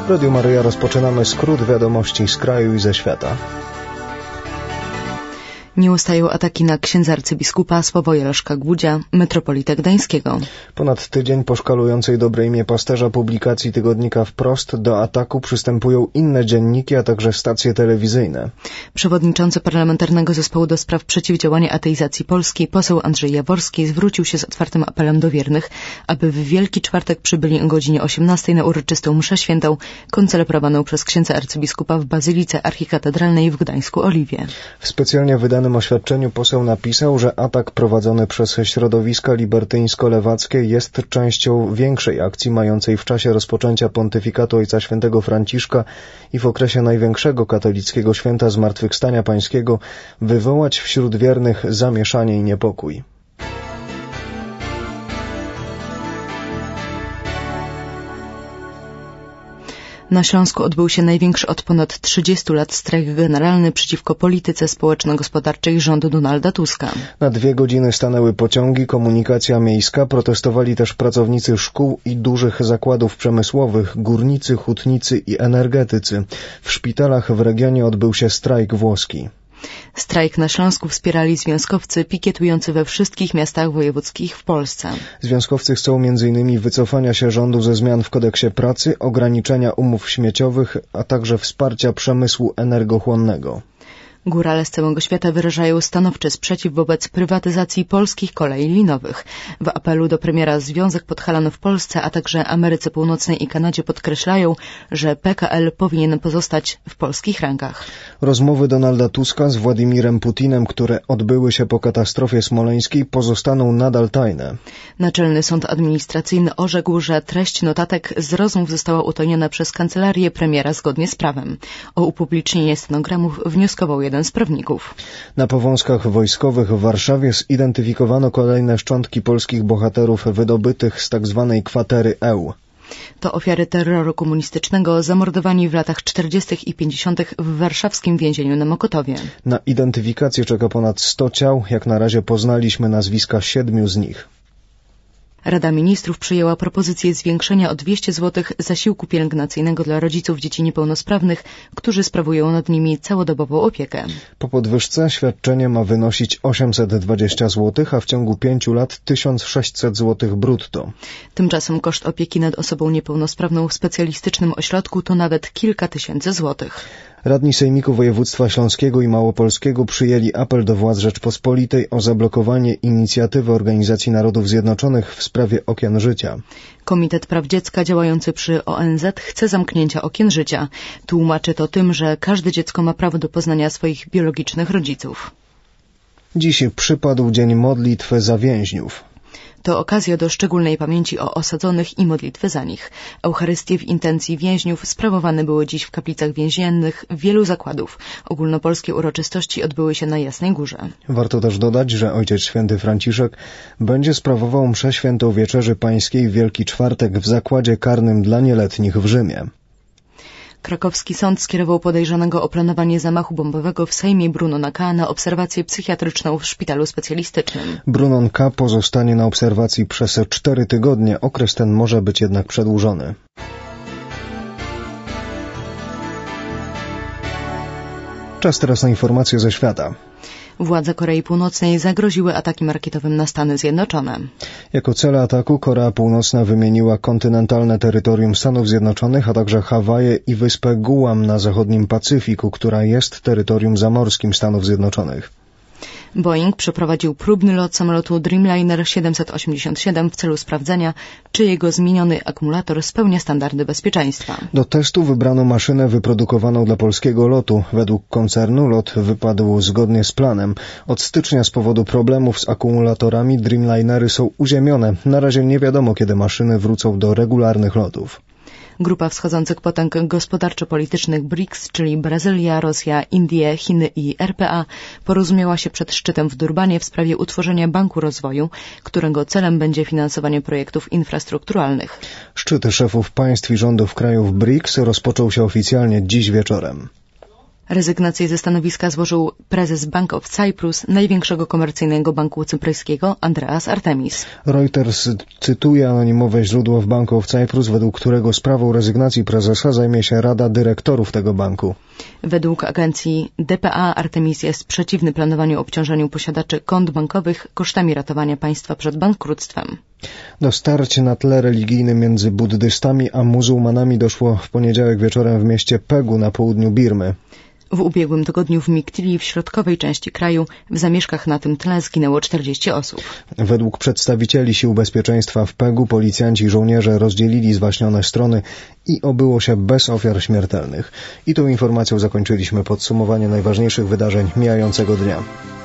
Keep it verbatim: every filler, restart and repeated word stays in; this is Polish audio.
W Radiu Maryja rozpoczynamy skrót wiadomości z kraju i ze świata. Nie ustają ataki na księdza arcybiskupa Sławoja Leszka Głudzia, metropolitę gdańskiego. Ponad tydzień po szkalującej dobre imię pasterza publikacji tygodnika Wprost do ataku przystępują inne dzienniki, a także stacje telewizyjne. Przewodniczący Parlamentarnego Zespołu do Spraw Przeciwdziałania Ateizacji Polski, poseł Andrzej Jaworski, zwrócił się z otwartym apelem do wiernych, aby w Wielki Czwartek przybyli o godzinie osiemnastej na uroczystą mszę świętą, koncelebrowaną przez księdza arcybiskupa w Bazylice Archikatedralnej w Gdańsku-Oliwie. W specjalnie wydanym W danym oświadczeniu poseł napisał, że atak prowadzony przez środowiska libertyńsko-lewackie jest częścią większej akcji mającej w czasie rozpoczęcia pontyfikatu Ojca Świętego Franciszka i w okresie największego katolickiego święta Zmartwychwstania Pańskiego wywołać wśród wiernych zamieszanie i niepokój. Na Śląsku odbył się największy od ponad trzydziestu lat strajk generalny przeciwko polityce społeczno-gospodarczej rządu Donalda Tuska. Na dwie godziny stanęły pociągi, komunikacja miejska, protestowali też pracownicy szkół i dużych zakładów przemysłowych, górnicy, hutnicy i energetycy. W szpitalach w regionie odbył się strajk włoski. Strajk na Śląsku wspierali związkowcy pikietujący we wszystkich miastach wojewódzkich w Polsce. Związkowcy chcą między innymi wycofania się rządu ze zmian w kodeksie pracy, ograniczenia umów śmieciowych, a także wsparcia przemysłu energochłonnego. Górale z całego świata wyrażają stanowczy sprzeciw wobec prywatyzacji polskich kolei linowych. W apelu do premiera Związek Podhalan w Polsce, a także Ameryce Północnej i Kanadzie podkreślają, że P K L powinien pozostać w polskich rękach. Rozmowy Donalda Tuska z Władimirem Putinem, które odbyły się po katastrofie smoleńskiej, pozostaną nadal tajne. Naczelny Sąd Administracyjny orzekł, że treść notatek z rozmów została utajniona przez kancelarię premiera zgodnie z prawem. O upublicznienie stenogramów wnioskował jeden z prawników. Na Powązkach Wojskowych w Warszawie zidentyfikowano kolejne szczątki polskich bohaterów wydobytych z tzw. kwatery Eł. To ofiary terroru komunistycznego zamordowani w latach czterdziestych i pięćdziesiątych w warszawskim więzieniu na Mokotowie. Na identyfikację czeka ponad sto ciał. Jak na razie poznaliśmy nazwiska siedmiu z nich. Rada Ministrów przyjęła propozycję zwiększenia o dwieście złotych zasiłku pielęgnacyjnego dla rodziców dzieci niepełnosprawnych, którzy sprawują nad nimi całodobową opiekę. Po podwyżce świadczenie ma wynosić osiemset dwadzieścia złotych, a w ciągu pięciu lat tysiąc sześćset złotych brutto. Tymczasem koszt opieki nad osobą niepełnosprawną w specjalistycznym ośrodku to nawet kilka tysięcy złotych. Radni Sejmiku Województwa Śląskiego i Małopolskiego przyjęli apel do władz Rzeczpospolitej o zablokowanie inicjatywy Organizacji Narodów Zjednoczonych w sprawie okien życia. Komitet Praw Dziecka działający przy O N Z chce zamknięcia okien życia. Tłumaczy to tym, że każde dziecko ma prawo do poznania swoich biologicznych rodziców. Dziś przypadł Dzień Modlitwy za Więźniów. To okazja do szczególnej pamięci o osadzonych i modlitwy za nich. Eucharystie w intencji więźniów sprawowane były dziś w kaplicach więziennych wielu zakładów. Ogólnopolskie uroczystości odbyły się na Jasnej Górze. Warto też dodać, że Ojciec Święty Franciszek będzie sprawował mszę świętą Wieczerzy Pańskiej w Wielki Czwartek w zakładzie karnym dla nieletnich w Rzymie. Krakowski sąd skierował podejrzanego o planowanie zamachu bombowego w Sejmie Brunona K. na obserwację psychiatryczną w szpitalu specjalistycznym. Brunon K. pozostanie na obserwacji przez cztery tygodnie. Okres ten może być jednak przedłużony. Czas teraz na informacje ze świata. Władze Korei Północnej zagroziły atakiem rakietowym na Stany Zjednoczone. Jako cele ataku Korea Północna wymieniła kontynentalne terytorium Stanów Zjednoczonych, a także Hawaje i wyspę Guam na zachodnim Pacyfiku, która jest terytorium zamorskim Stanów Zjednoczonych. Boeing przeprowadził próbny lot samolotu Dreamliner siedemset osiemdziesiąt siedem w celu sprawdzenia, czy jego zmieniony akumulator spełnia standardy bezpieczeństwa. Do testu wybrano maszynę wyprodukowaną dla polskiego lotu. Według koncernu lot wypadł zgodnie z planem. Od stycznia z powodu problemów z akumulatorami Dreamlinery są uziemione. Na razie nie wiadomo, kiedy maszyny wrócą do regularnych lotów. Grupa wschodzących potęg gospodarczo-politycznych B R I C S, czyli Brazylia, Rosja, Indie, Chiny i R P A, porozumiała się przed szczytem w Durbanie w sprawie utworzenia Banku Rozwoju, którego celem będzie finansowanie projektów infrastrukturalnych. Szczyt szefów państw i rządów krajów B R I C S rozpoczął się oficjalnie dziś wieczorem. Rezygnację ze stanowiska złożył prezes Bank of Cyprus, największego komercyjnego banku cypryjskiego, Andreas Artemis. Reuters cytuje anonimowe źródło w Bank of Cyprus, według którego sprawą rezygnacji prezesa zajmie się Rada Dyrektorów tego banku. Według agencji D P A Artemis jest przeciwny planowaniu obciążeniu posiadaczy kont bankowych kosztami ratowania państwa przed bankructwem. Do starć na tle religijnym między buddystami a muzułmanami doszło w poniedziałek wieczorem w mieście Pegu na południu Birmy. W ubiegłym tygodniu w Miktili, w środkowej części kraju, w zamieszkach na tym tle zginęło czterdzieści osób. Według przedstawicieli Sił Bezpieczeństwa w Pegu policjanci i żołnierze rozdzielili zwaśnione strony i obyło się bez ofiar śmiertelnych. I tą informacją zakończyliśmy podsumowanie najważniejszych wydarzeń mijającego dnia.